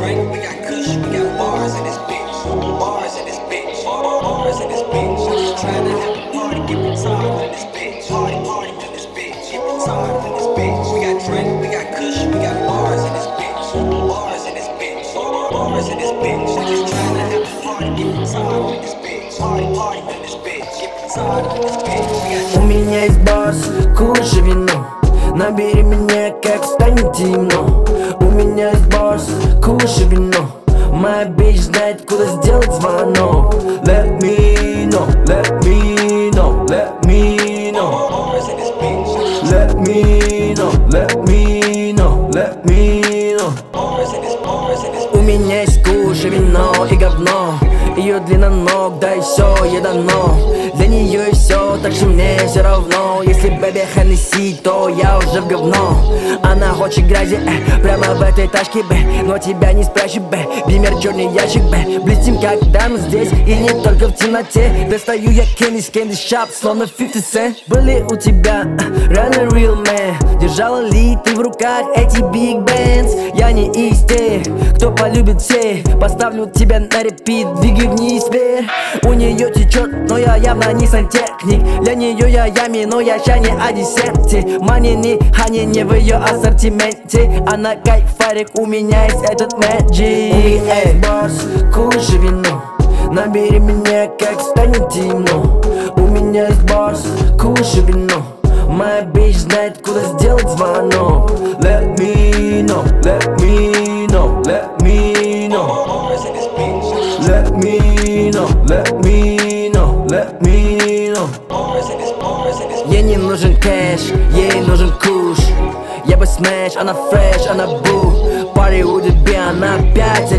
drink, we got kush, we got bars in this bitch. Bars in this bitch. Bars in this bitch. I'm just trying to have a party, get retarded in this bitch. Party in this bitch. Get retarded in this bitch. We got drink, we got kush, we got bars in this bitch. Bars in this bitch. Bars in this bitch. I'm just trying to have a party, get retarded in this bitch. Party in this bitch. Get retarded in this bitch. У меня есть бас, кушай вино. Набери меня, как станет темно. У меня есть бас, кушай вино. Моя бич знает, куда сделать звонок. Let me know, let me know, let me know. Let me know, let me know, let me know. У меня есть кушай вино и говно. Ее длина ног, да и все, ей дано. Для нее и все, так что мне все равно. Если бэби Хеннесси, то я уже в говно. Она хочет грязи, прямо в этой тачке, но тебя не спрячет, Бимер черный ящик, блестим, когда мы здесь, и не только в темноте. Достаю я Candy Shop, словно 50 Cent. Были у тебя раны real man. Держала ли ты в руках эти Big Bands? Я не из тех, кто полюбит все. Поставлю тебя на репит, двигай вниз вверх. У нее течет, но я явно не сантехник. Для нее я ями, но я ща не о десерте. Манини, они не в ее ассортименте. Она кайфарик, у меня есть этот magic. У меня есть бас, кушай вино. Набери меня, как станет темно. У меня есть бас, кушай вино. Моя бич знает, куда сделать звонок. Let me know, let me know, let me know. Let me know, let me know, let me know. Ей не нужен кэш, ей нужен куш. Я бы смэш, она фреш, она бу. Пари у тебя, она опять